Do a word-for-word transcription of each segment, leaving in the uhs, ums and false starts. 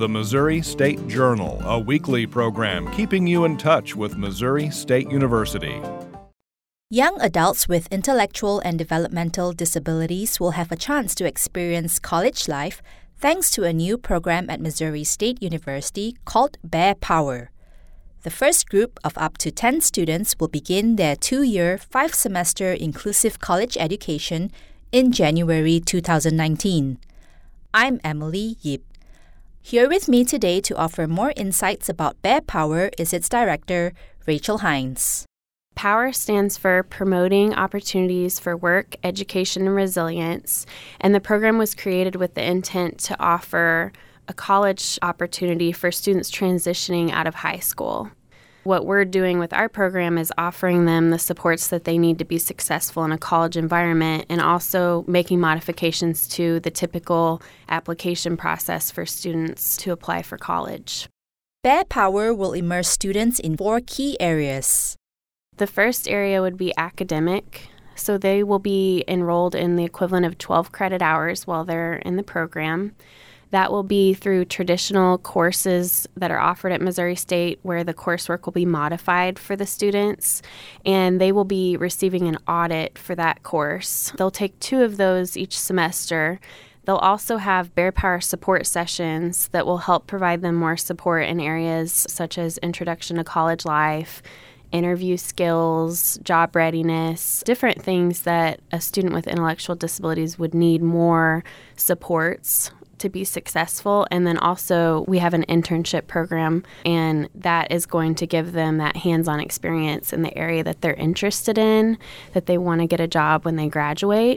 the Missouri State Journal, a weekly program keeping you in touch with Missouri State University. Young adults with intellectual and developmental disabilities will have a chance to experience college life thanks to a new program at Missouri State University called Bear Power. The first group of up to ten students will begin their two-year, five-semester inclusive college education in January twenty nineteen. I'm Emily Yip. Here with me today to offer more insights about Bear Power is its director, Rachel Hines. POWER stands for Promoting Opportunities for Work, Education, and Resilience, and the program was created with the intent to offer a college opportunity for students transitioning out of high school. What we're doing with our program is offering them the supports that they need to be successful in a college environment and also making modifications to the typical application process for students to apply for college. Bear Power will immerse students in four key areas. The first area would be academic. So they will be enrolled in the equivalent of twelve credit hours while they're in the program. That will be through traditional courses that are offered at Missouri State where the coursework will be modified for the students, and they will be receiving an audit for that course. They'll take two of those each semester. They'll also have Bear Power support sessions that will help provide them more support in areas such as introduction to college life, interview skills, job readiness, different things that a student with intellectual disabilities would need more supports to be successful. And then also we have an internship program, and that is going to give them that hands-on experience in the area that they're interested in, that they want to get a job when they graduate.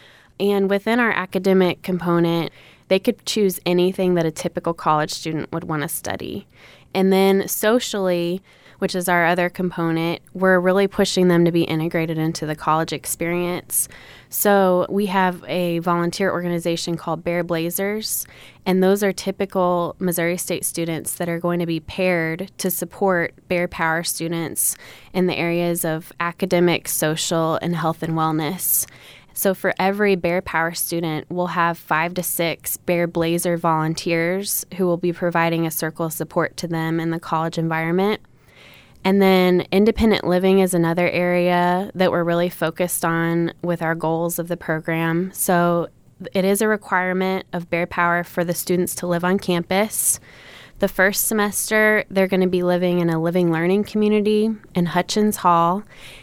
And within our academic component, they could choose anything that a typical college student would want to study. And then socially, which is our other component, we're really pushing them to be integrated into the college experience. So we have a volunteer organization called Bear Blazers, and those are typical Missouri State students that are going to be paired to support Bear Power students in the areas of academic, social, and health and wellness. So for every Bear Power student, we'll have five to six Bear Blazer volunteers who will be providing a circle of support to them in the college environment. And then independent living is another area that we're really focused on with our goals of the program. So it is a requirement of Bear Power for the students to live on campus. The first semester, they're going to be living in a living learning community in Hutchins Hall.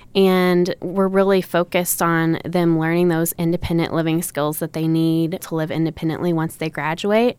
And we're really focused on them learning those independent living skills that they need to live independently once they graduate.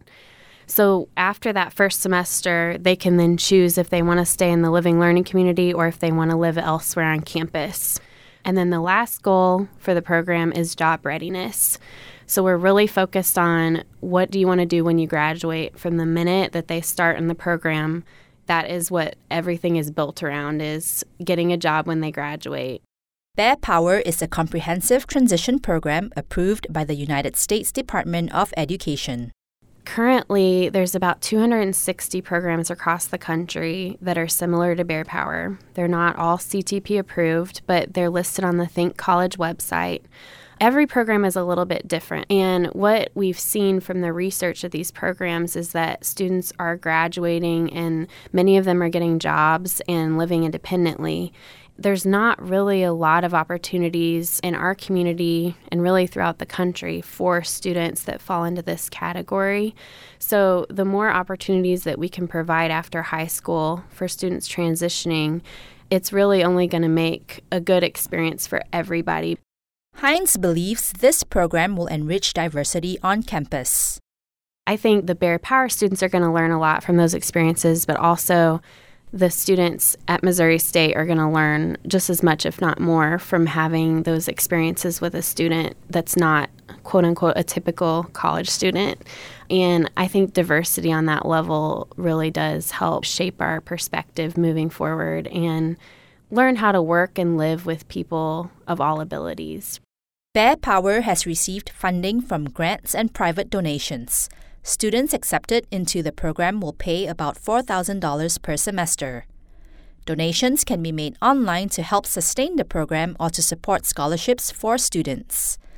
So after that first semester, they can then choose if they want to stay in the living learning community or if they want to live elsewhere on campus. And then the last goal for the program is job readiness. So we're really focused on what do you want to do when you graduate. From the minute that they start in the program, that is what everything is built around, is getting a job when they graduate. Bear Power is a comprehensive transition program approved by the United States Department of Education. Currently, there's about two hundred sixty programs across the country that are similar to Bear Power. They're not all C T P approved, but they're listed on the Think College website. Every program is a little bit different, and what we've seen from the research of these programs is that students are graduating and many of them are getting jobs and living independently. There's not really a lot of opportunities in our community and really throughout the country for students that fall into this category. So the more opportunities that we can provide after high school for students transitioning, it's really only going to make a good experience for everybody. Hines believes this program will enrich diversity on campus. I think the Bear Power students are going to learn a lot from those experiences, but also the students at Missouri State are going to learn just as much, if not more, from having those experiences with a student that's not, quote unquote, a typical college student. And I think diversity on that level really does help shape our perspective moving forward and learn how to work and live with people of all abilities. Bear Power has received funding from grants and private donations. Students accepted into the program will pay about four thousand dollars per semester. Donations can be made online to help sustain the program or to support scholarships for students.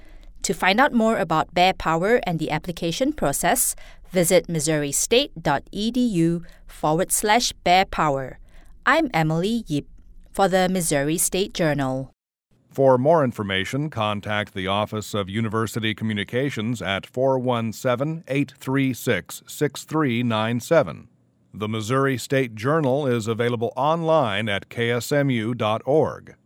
To find out more about Bear Power and the application process, visit missouristate.edu forward slash Bear Power. I'm Emily Yip for the Missouri State Journal. For more information, contact the Office of University Communications at four one seven, eight three six, six three nine seven. The Missouri State Journal is available online at k s m u dot org.